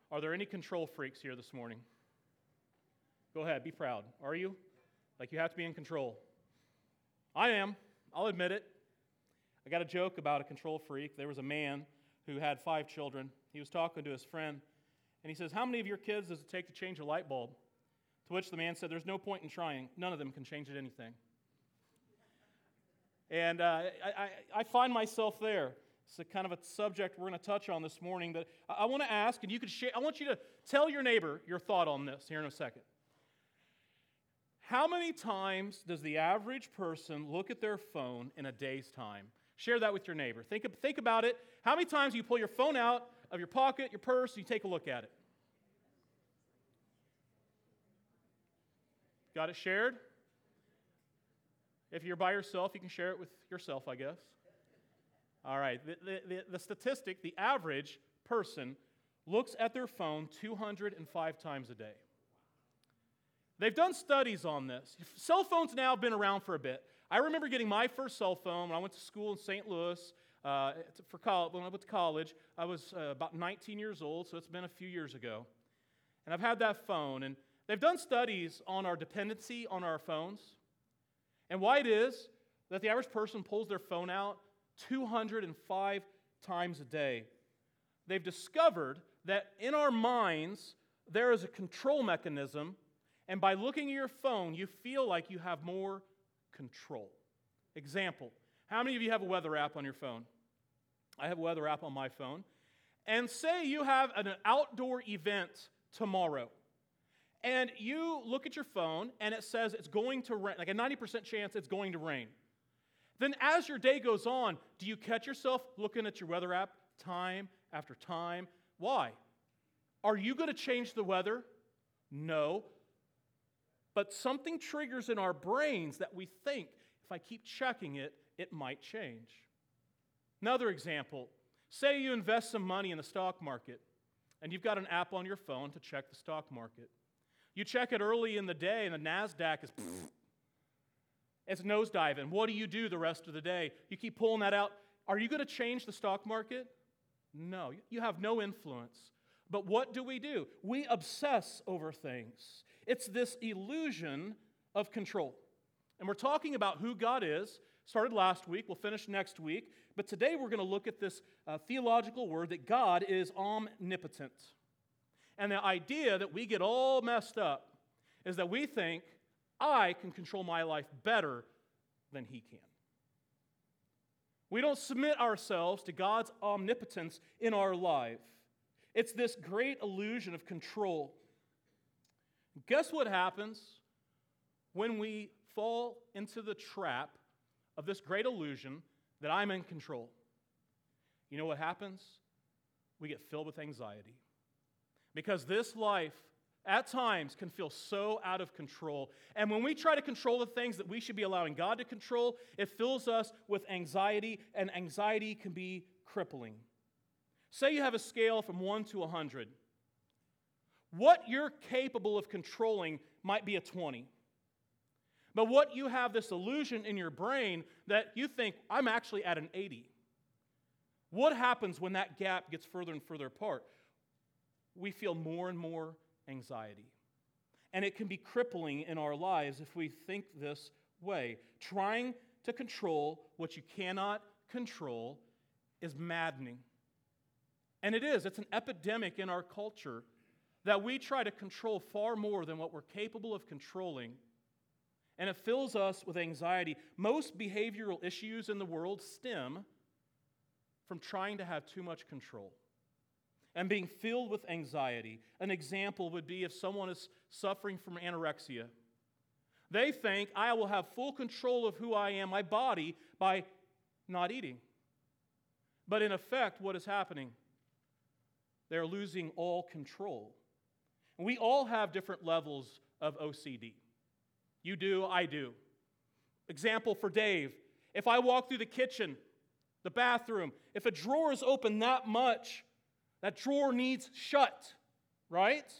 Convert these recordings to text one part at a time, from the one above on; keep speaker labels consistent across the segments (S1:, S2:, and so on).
S1: Are there any control freaks here this morning? Go ahead, be proud. Are you? Like you have to be in control. I am. I'll admit it. I got a joke about a control freak. There was a man who had 5 children. He was talking to his friend, and he says, "How many of your kids does it take to change a light bulb?" To which the man said, "There's no point in trying. None of them can change it anything." And I find myself there. It's a kind of a subject we're going to touch on this morning that I want to ask, and you could share. I want you to tell your neighbor your thought on this here in a second. How many times does the average person look at their phone in a day's time? Share that with your neighbor. Think about it. How many times do you pull your phone out of your pocket, your purse, and you take a look at it? Got it shared? If you're by yourself, you can share it with yourself, I guess. All right. The statistic, the average person looks at their phone 205 times a day. They've done studies on this. Cell phones now have been around for a bit. I remember getting my first cell phone when I went to school in St. Louis for college. When I went to college, I was about 19 years old, so it's been a few years ago. And I've had that phone. And they've done studies on our dependency on our phones and why it is that the average person pulls their phone out 205 times a day. They've discovered that in our minds, there is a control mechanism, and by looking at your phone, you feel like you have more control. Example, how many of you have a weather app on your phone? I have a weather app on my phone. And say you have an outdoor event tomorrow, and you look at your phone, and it says it's going to rain, like a 90% chance it's going to rain. Then as your day goes on, do you catch yourself looking at your weather app time after time? Why? Are you going to change the weather? No. But something triggers in our brains that we think, if I keep checking it, it might change. Another example, say you invest some money in the stock market, and you've got an app on your phone to check the stock market. You check it early in the day, and the NASDAQ is it's nosediving. What do you do the rest of the day? You keep pulling that out. Are you going to change the stock market? No, you have no influence. But what do? We obsess over things. It's this illusion of control. And we're talking about who God is. Started last week, we'll finish next week. But today we're going to look at this theological word that God is omnipotent. And the idea that we get all messed up is that we think, I can control my life better than He can. We don't submit ourselves to God's omnipotence in our life. It's this great illusion of control. Guess what happens when we fall into the trap of this great illusion that I'm in control? You know what happens? We get filled with anxiety. Because this life, at times, can feel so out of control. And when we try to control the things that we should be allowing God to control, it fills us with anxiety, and anxiety can be crippling. Say you have a scale from 1 to 100. What you're capable of controlling might be a 20. But what you have this illusion in your brain that you think, I'm actually at an 80. What happens when that gap gets further and further apart? We feel more and more anxiety. And it can be crippling in our lives if we think this way. Trying to control what you cannot control is maddening. And it is. It's an epidemic in our culture that we try to control far more than what we're capable of controlling. And it fills us with anxiety. Most behavioral issues in the world stem from trying to have too much control and being filled with anxiety. An example would be if someone is suffering from anorexia. They think, I will have full control of who I am, my body, by not eating. But in effect, what is happening? They're losing all control. And we all have different levels of OCD. You do, I do. Example for Dave, if I walk through the kitchen, the bathroom, if a drawer is open that much, that drawer needs shut, right?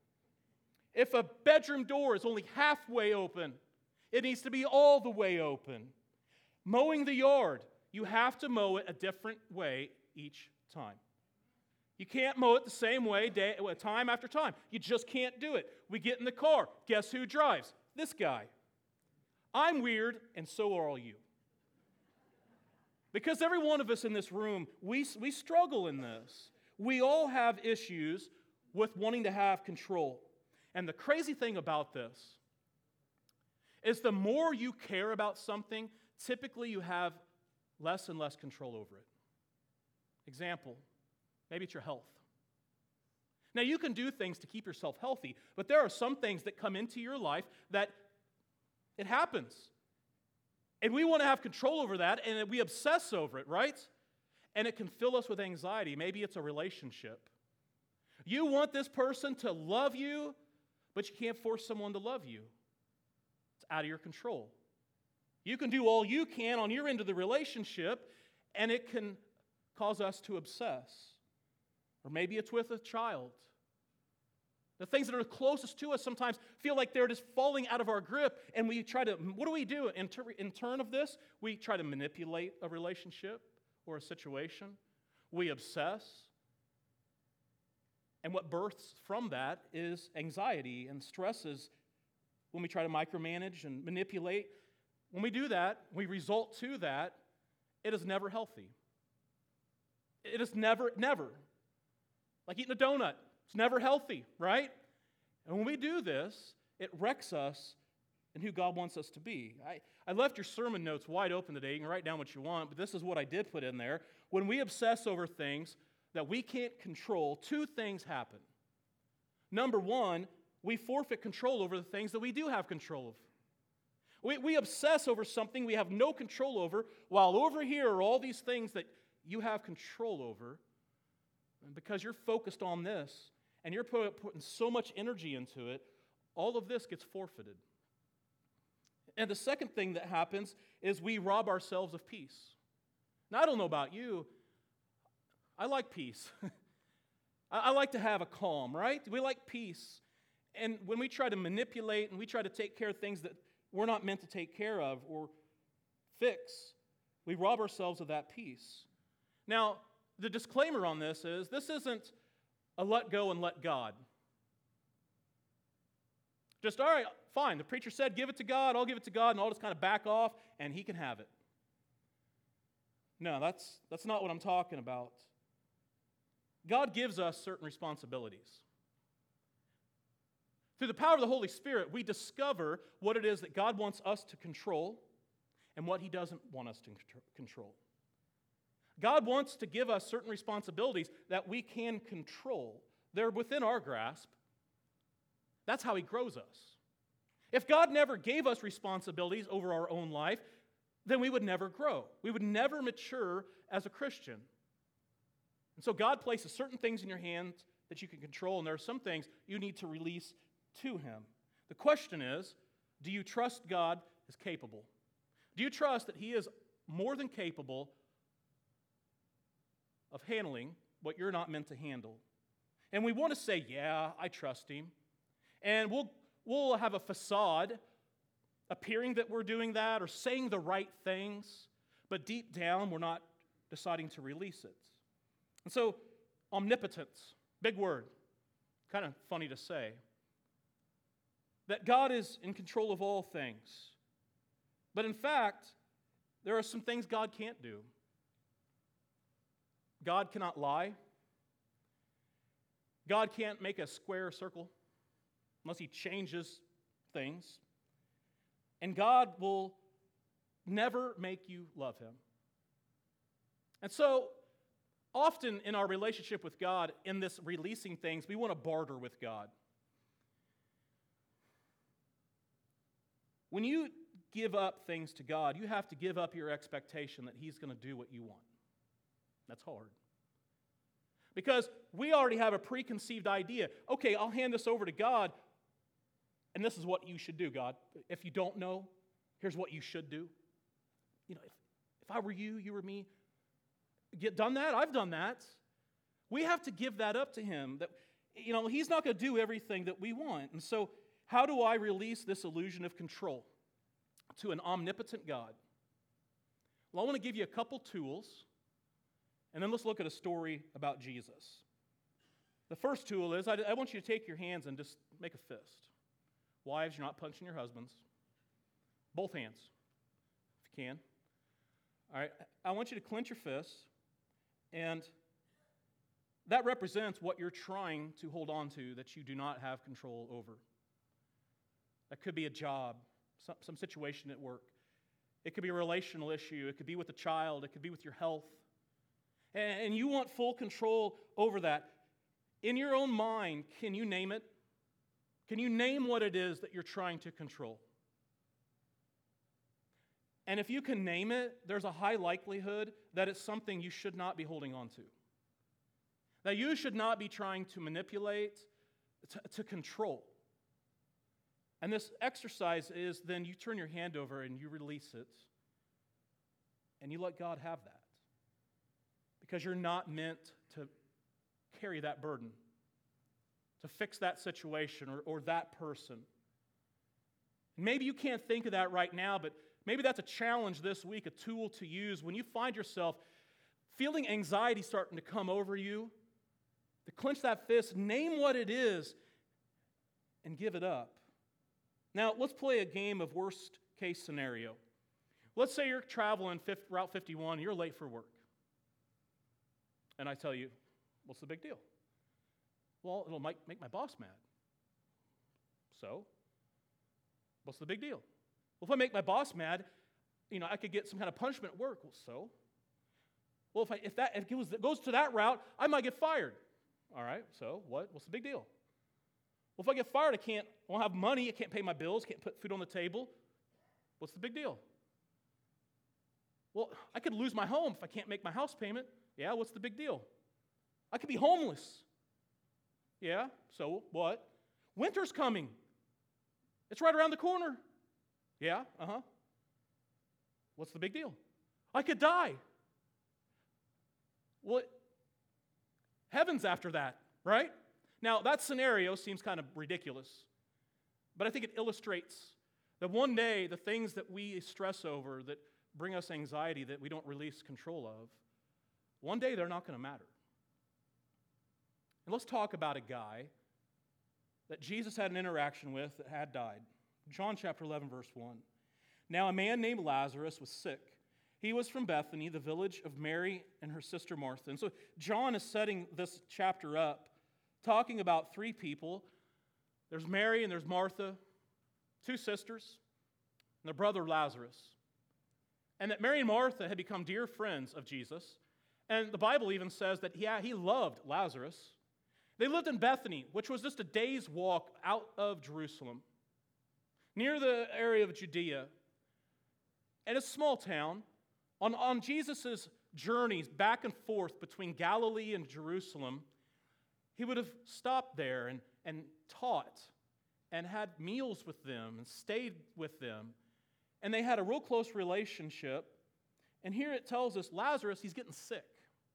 S1: If a bedroom door is only halfway open, it needs to be all the way open. Mowing the yard, you have to mow it a different way each time. You can't mow it the same way time after time. You just can't do it. We get in the car. Guess who drives? This guy. I'm weird, and so are all you. Because every one of us in this room, we struggle in this. We all have issues with wanting to have control. And the crazy thing about this is the more you care about something, typically you have less and less control over it. Example, maybe it's your health. Now, you can do things to keep yourself healthy, but there are some things that come into your life that it happens. And we want to have control over that, and we obsess over it, right? And it can fill us with anxiety. Maybe it's a relationship. You want this person to love you, but you can't force someone to love you. It's out of your control. You can do all you can on your end of the relationship, and it can cause us to obsess. Or maybe it's with a child. The things that are closest to us sometimes feel like they're just falling out of our grip, and we try to, what do? In turn of this, we try to manipulate a relationship or a situation. We obsess. And what births from that is anxiety and stresses when we try to micromanage and manipulate. When we do that, we result to that, it is never healthy. It is never. Like eating a donut. It's never healthy, right? And when we do this, it wrecks us in who God wants us to be. I left your sermon notes wide open today. You can write down what you want, but this is what I did put in there. When we obsess over things that we can't control, two things happen. Number one, we forfeit control over the things that we do have control of. We obsess over something we have no control over, while over here are all these things that you have control over. And because you're focused on this, and you're putting so much energy into it, all of this gets forfeited. And the second thing that happens is we rob ourselves of peace. Now, I don't know about you. I like peace. I like to have a calm, right? We like peace. And when we try to manipulate and we try to take care of things that we're not meant to take care of or fix, we rob ourselves of that peace. Now, the disclaimer on this isn't a let go and let God. Just, all right, fine. The preacher said, give it to God, I'll give it to God, and I'll just kind of back off, and he can have it. No, that's not what I'm talking about. God gives us certain responsibilities. Through the power of the Holy Spirit, we discover what it is that God wants us to control and what he doesn't want us to control. God wants to give us certain responsibilities that we can control. They're within our grasp. That's how he grows us. If God never gave us responsibilities over our own life, then we would never grow. We would never mature as a Christian. And so God places certain things in your hands that you can control, and there are some things you need to release to him. The question is, do you trust God is capable? Do you trust that he is more than capable of handling what you're not meant to handle? And we want to say, yeah, I trust him. And we'll have a facade appearing that we're doing that or saying the right things, but deep down we're not deciding to release it. And so, omnipotence, big word, kind of funny to say, that God is in control of all things. But in fact, there are some things God can't do. God cannot lie. God can't make a square circle unless he changes things. And God will never make you love him. And so, often in our relationship with God, in this releasing things, we want to barter with God. When you give up things to God, you have to give up your expectation that he's going to do what you want. That's hard. Because we already have a preconceived idea. Okay, I'll hand this over to God, and this is what you should do, God. If you don't know, here's what you should do. You know, if I were you, you were me, done that? I've done that. We have to give that up to him. That, you know, he's not going to do everything that we want. And so, how do I release this illusion of control to an omnipotent God? Well, I want to give you a couple tools, and then let's look at a story about Jesus. The first tool is I want you to take your hands and just make a fist. Wives, you're not punching your husbands. Both hands, if you can. All right, I want you to clench your fists, and that represents what you're trying to hold on to that you do not have control over. That could be a job, some situation at work. It could be a relational issue. It could be with a child. It could be with your health. And you want full control over that. In your own mind, can you name it? Can you name what it is that you're trying to control? And if you can name it, there's a high likelihood that it's something you should not be holding on to. That you should not be trying to manipulate, to control. And this exercise is then you turn your hand over and you release it, and you let God have that. Because you're not meant to carry that burden, to fix that situation or that person. Maybe you can't think of that right now, but maybe that's a challenge this week, a tool to use when you find yourself feeling anxiety starting to come over you. To clench that fist, name what it is, and give it up. Now, let's play a game of worst case scenario. Let's say you're traveling Route 51 and you're late for work. And I tell you, what's the big deal? Well, it'll make my boss mad. So, what's the big deal? Well, if I make my boss mad, I could get some kind of punishment at work. Well, so? Well, if it goes to that route, I might get fired. All right, so what? What's the big deal? Well, if I get fired, I won't have money, I can't pay my bills, can't put food on the table. What's the big deal? Well, I could lose my home if I can't make my house payment. Yeah, what's the big deal? I could be homeless. Yeah, so what? Winter's coming. It's right around the corner. Yeah, What's the big deal? I could die. Well, heaven's after that, right? Now, that scenario seems kind of ridiculous, but I think it illustrates that one day the things that we stress over that bring us anxiety that we don't release control of, one day they're not going to matter. And let's talk about a guy that Jesus had an interaction with that had died. John chapter 11, verse 1. Now a man named Lazarus was sick. He was from Bethany, the village of Mary and her sister Martha. And so John is setting this chapter up, talking about three people. There's Mary and there's Martha, two sisters, and their brother Lazarus. And that Mary and Martha had become dear friends of Jesus. And the Bible even says that, he loved Lazarus. They lived in Bethany, which was just a day's walk out of Jerusalem, near the area of Judea. And it's a small town. On Jesus' journeys back and forth between Galilee and Jerusalem, he would have stopped there and taught and had meals with them and stayed with them. And they had a real close relationship. And here it tells us Lazarus, he's getting sick.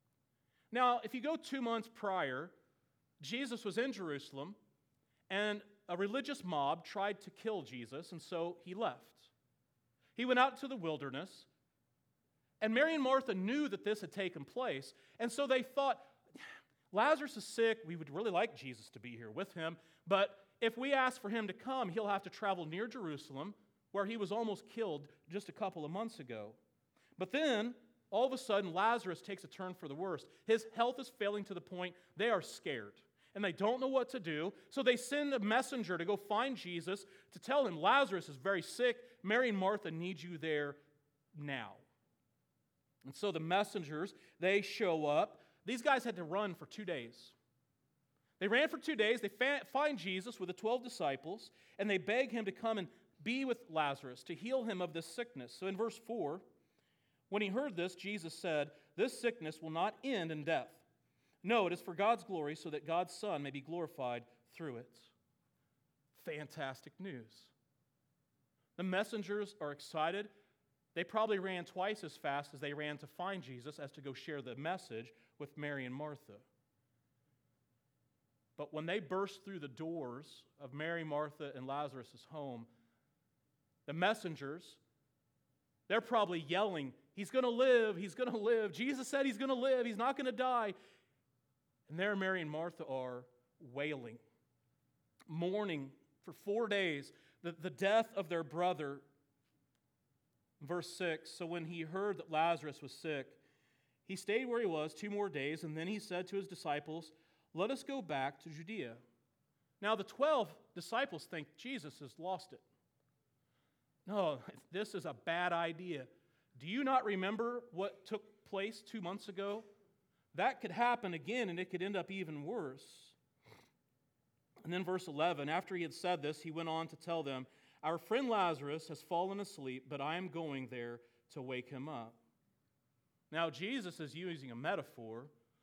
S1: Now, if you go 2 months prior, Jesus was in Jerusalem, and a religious mob tried to kill Jesus, and so he left. He went out to the wilderness, and Mary and Martha knew that this had taken place, and so they thought, Lazarus is sick, we would really like Jesus to be here with him, but if we ask for him to come, he'll have to travel near Jerusalem, where he was almost killed just a couple of months ago. But then, all of a sudden, Lazarus takes a turn for the worse. His health is failing to the point they are scared, and they don't know what to do, so they send a messenger to go find Jesus to tell him, Lazarus is very sick, Mary and Martha need you there now. And so the messengers, they show up. These guys had to run for 2 days. They ran for 2 days. They find Jesus with the 12 disciples, and they beg him to come and be with Lazarus to heal him of this sickness. So in verse 4, when he heard this, Jesus said, this sickness will not end in death. No, it is for God's glory, so that God's Son may be glorified through it. Fantastic news. The messengers are excited. They probably ran twice as fast as they ran to find Jesus as to go share the message with Mary and Martha. But when they burst through the doors of Mary, Martha, and Lazarus' home, the messengers, they're probably yelling, he's going to live, he's going to live. Jesus said he's going to live, he's not going to die. And there Mary and Martha are wailing, mourning for 4 days the death of their brother. Verse 6, so when he heard that Lazarus was sick, he stayed where he was 2 more days, and then he said to his disciples, let us go back to Judea. Now the 12 disciples think Jesus has lost it. No, this is a bad idea. Do you not remember what took place 2 months ago? That could happen again, and it could end up even worse. And then verse 11, after he had said this, he went on to tell them, our friend Lazarus has fallen asleep, but I am going there to wake him up. Now, Jesus is using a metaphor,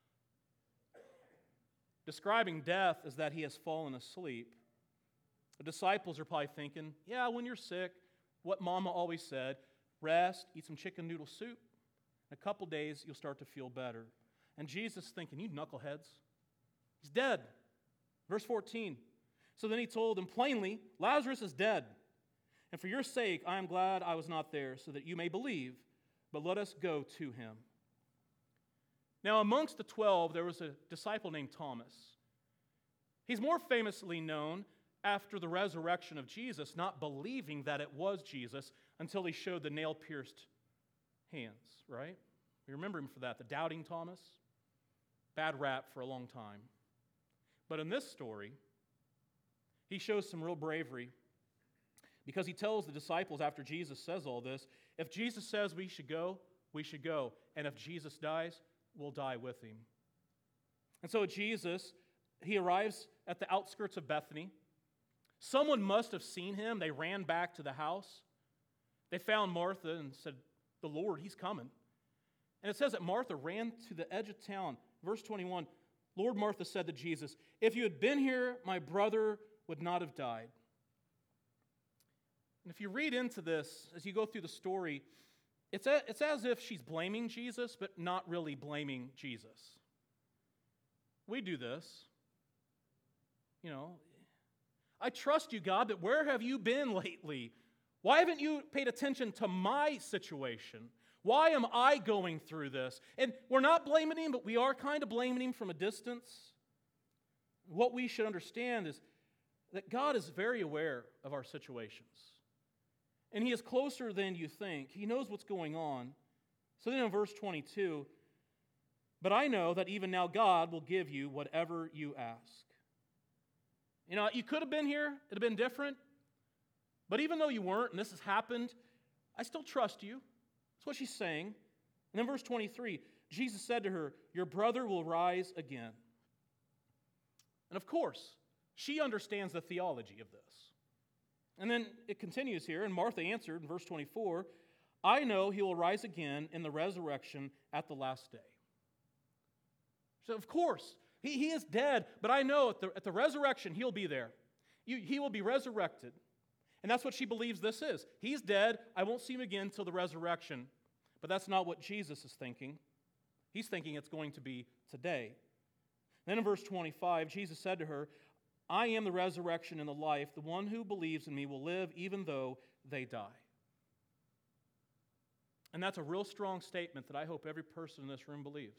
S1: describing death as that he has fallen asleep. The disciples are probably thinking, yeah, when you're sick, what Mama always said, rest, eat some chicken noodle soup. In a couple days, you'll start to feel better. And Jesus is thinking, you knuckleheads, he's dead. Verse 14, so then he told them plainly, Lazarus is dead. And for your sake, I am glad I was not there, so that you may believe, but let us go to him. Now, amongst the 12, there was a disciple named Thomas. He's more famously known after the resurrection of Jesus, not believing that it was Jesus until he showed the nail-pierced hands, right? We remember him for that, the doubting Thomas. Bad rap for a long time. But in this story, he shows some real bravery because he tells the disciples after Jesus says all this, if Jesus says we should go, we should go. And if Jesus dies, we'll die with him. And so Jesus, he arrives at the outskirts of Bethany. Someone must have seen him. They ran back to the house. They found Martha and said, the Lord, he's coming. And it says that Martha ran to the edge of town. Verse 21, Lord, Martha said to Jesus, if you had been here, my brother would not have died. And if you read into this, as you go through the story, it's as if she's blaming Jesus, but not really blaming Jesus. We do this. You know, I trust you, God, but where have you been lately? Why haven't you paid attention to my situation? Why am I going through this? And we're not blaming him, but we are kind of blaming him from a distance. What we should understand is that God is very aware of our situations. And he is closer than you think. He knows what's going on. So then in verse 22, but I know that even now God will give you whatever you ask. You know, you could have been here. It would have been different. But even though you weren't, and this has happened, I still trust you. That's what she's saying. And then verse 23, Jesus said to her, your brother will rise again. And of course, she understands the theology of this. And then it continues here, and Martha answered in verse 24, I know he will rise again in the resurrection at the last day. So of course, he is dead, but I know at the resurrection he'll be there. He will be resurrected. And that's what she believes this is. He's dead, I won't see him again till the resurrection. But that's not what Jesus is thinking. He's thinking it's going to be today. Then in verse 25, Jesus said to her, I am the resurrection and the life. The one who believes in me will live even though they die. And that's a real strong statement that I hope every person in this room believes.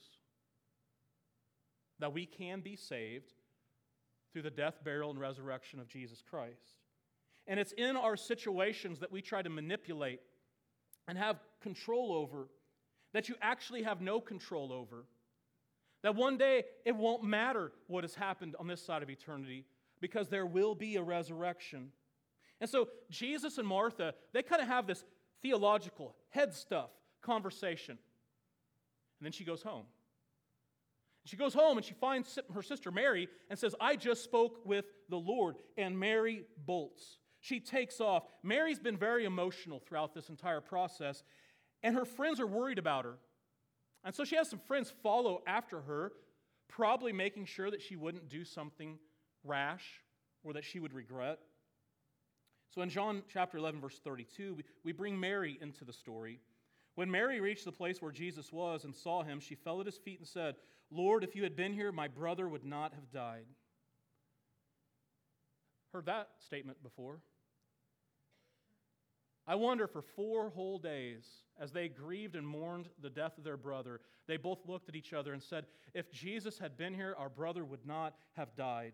S1: That we can be saved through the death, burial, and resurrection of Jesus Christ. And it's in our situations that we try to manipulate and have control over that you actually have no control over. That one day it won't matter what has happened on this side of eternity because there will be a resurrection. And so Jesus and Martha, they kind of have this theological head stuff conversation. And then she goes home. She goes home and she finds her sister Mary and says, I just spoke with the Lord. And Mary bolts. She takes off. Mary's been very emotional throughout this entire process, and her friends are worried about her. And so she has some friends follow after her, probably making sure that she wouldn't do something rash or that she would regret. So in John chapter 11, verse 32, we bring Mary into the story. When Mary reached the place where Jesus was and saw him, she fell at his feet and said, Lord, if you had been here, my brother would not have died. Heard that statement before. I wonder for 4 whole days, as they grieved and mourned the death of their brother, they both looked at each other and said, if Jesus had been here, our brother would not have died.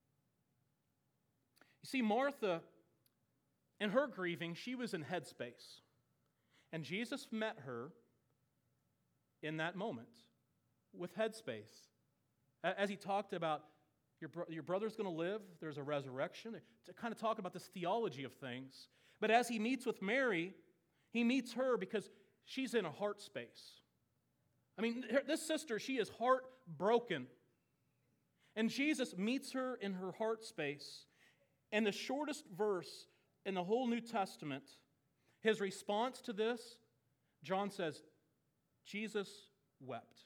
S1: You see, Martha, in her grieving, she was in headspace. And Jesus met her in that moment with headspace. As he talked about, your brother's going to live, there's a resurrection, to kind of talk about this theology of things. But as he meets with Mary, he meets her because she's in a heart space. I mean, this sister, she is heartbroken. And Jesus meets her in her heart space. And the shortest verse in the whole New Testament, his response to this, John says, Jesus wept.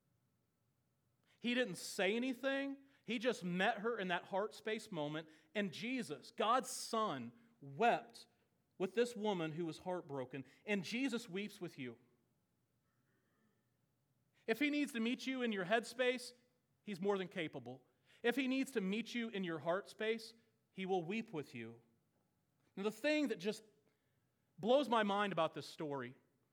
S1: He didn't say anything. He just met her in that heart space moment. And Jesus, God's Son, wept with this woman who was heartbroken. And Jesus weeps with you. If he needs to meet you in your head space, he's more than capable. If he needs to meet you in your heart space, he will weep with you. Now, the thing that just blows my mind about this story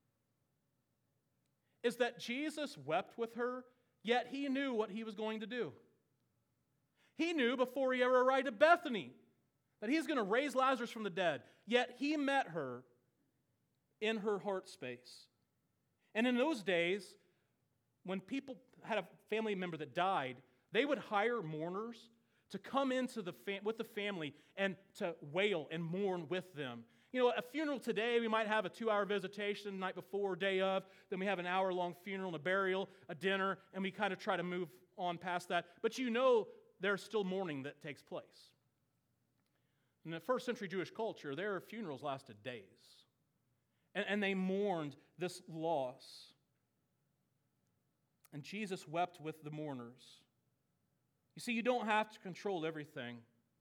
S1: is that Jesus wept with her, yet he knew what he was going to do. He knew before he ever arrived at Bethany that he's going to raise Lazarus from the dead, yet he met her in her heart space. And in those days, when people had a family member that died, they would hire mourners to come into with the family and to wail and mourn with them. You know, a funeral today, we might have a 2-hour visitation the night before, day of, then we have an hour-long funeral and a burial, a dinner, and we kind of try to move on past that. But you know there's still mourning that takes place. In the first century Jewish culture, their funerals lasted days. And they mourned this loss. And Jesus wept with the mourners. You see, you don't have to control everything.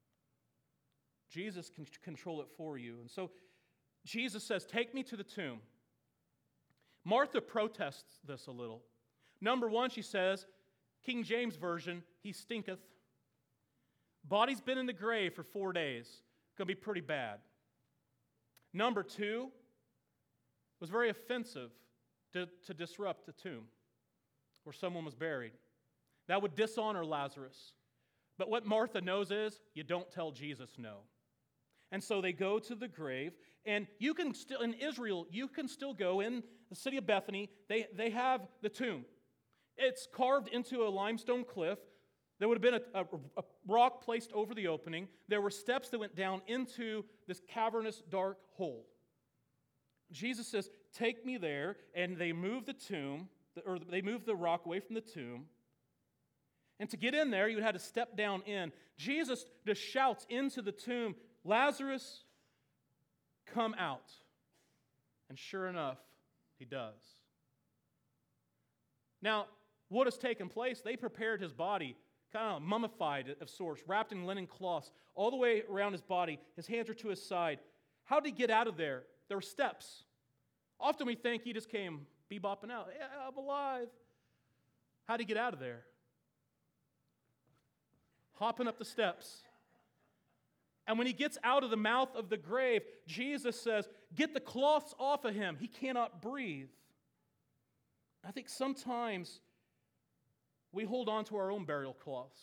S1: Jesus can control it for you. And so Jesus says, take me to the tomb. Martha protests this a little. Number one, she says, King James Version, he stinketh. Body's been in the grave for 4 days. Going to be pretty bad. Number two, was very offensive to disrupt the tomb where someone was buried. That would dishonor Lazarus. But what Martha knows is, you don't tell Jesus no. And so they go to the grave, and you can still, in Israel, you can still go in the city of Bethany. They have the tomb. It's carved into a limestone cliff. There would have been a rock placed over the opening. There were steps that went down into this cavernous, dark hole. Jesus says, take me there, and they move the tomb, or they move the rock away from the tomb. And to get in there, you would have to step down in. Jesus just shouts into the tomb, Lazarus, come out. And sure enough, he does. Now, what has taken place? They prepared his body, kind of mummified of sorts, wrapped in linen cloths, all the way around his body. His hands are to his side. How did he get out of there? There were steps. Often we think he just came bebopping out. Yeah, I'm alive. How did he get out of there? Hopping up the steps. And when he gets out of the mouth of the grave, Jesus says, get the cloths off of him. He cannot breathe. I think sometimes we hold on to our own burial cloths.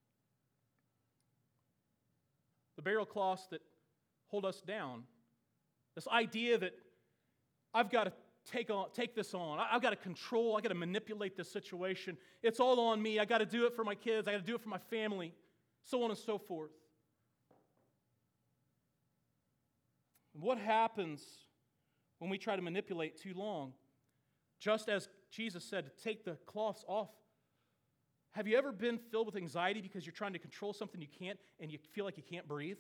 S1: The burial cloths that hold us down. This idea that I've got to take this on. I've got to control. I've got to manipulate this situation. It's all on me. I've got to do it for my kids. I've got to do it for my family. So on and so forth. What happens when we try to manipulate too long? Just as Jesus said, to take the cloths off. Have you ever been filled with anxiety because you're trying to control something you can't and you feel like you can't breathe?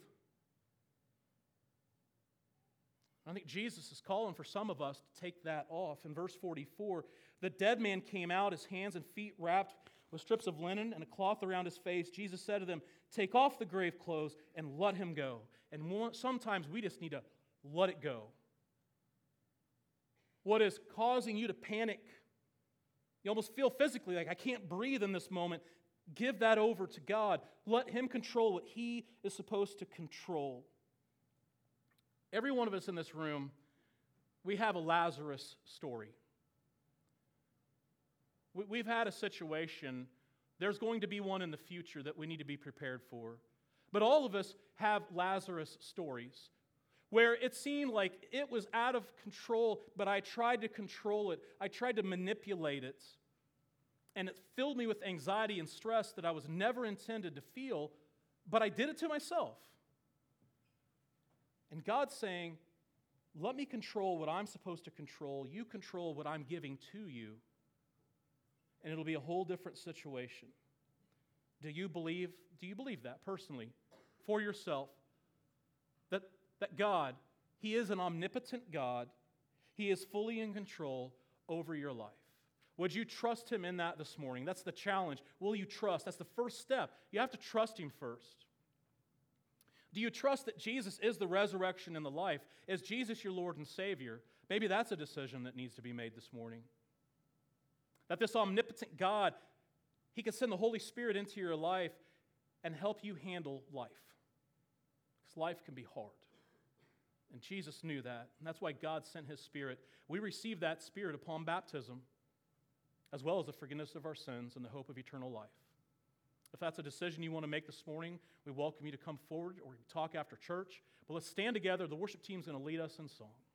S1: I think Jesus is calling for some of us to take that off. In verse 44, the dead man came out, his hands and feet wrapped with strips of linen and a cloth around his face. Jesus said to them, take off the grave clothes and let him go. And sometimes we just need to let it go. What is causing you to panic? You almost feel physically like I can't breathe in this moment. Give that over to God. Let him control what he is supposed to control. Every one of us in this room, we have a Lazarus story. We've had a situation. There's going to be one in the future that we need to be prepared for. But all of us have Lazarus stories where it seemed like it was out of control, but I tried to control it. I tried to manipulate it. And it filled me with anxiety and stress that I was never intended to feel, but I did it to myself. And God's saying, let me control what I'm supposed to control. You control what I'm giving to you. And it'll be a whole different situation. Do you believe that personally for yourself? That God, He is an omnipotent God. He is fully in control over your life. Would you trust Him in that this morning? That's the challenge. Will you trust? That's the first step. You have to trust Him first. Do you trust that Jesus is the resurrection and the life? Is Jesus your Lord and Savior? Maybe that's a decision that needs to be made this morning. That this omnipotent God, He can send the Holy Spirit into your life and help you handle life. Because life can be hard. And Jesus knew that. And that's why God sent His Spirit. We receive that Spirit upon baptism, as well as the forgiveness of our sins and the hope of eternal life. If that's a decision you want to make this morning, we welcome you to come forward or talk after church. But let's stand together. The worship team's going to lead us in song.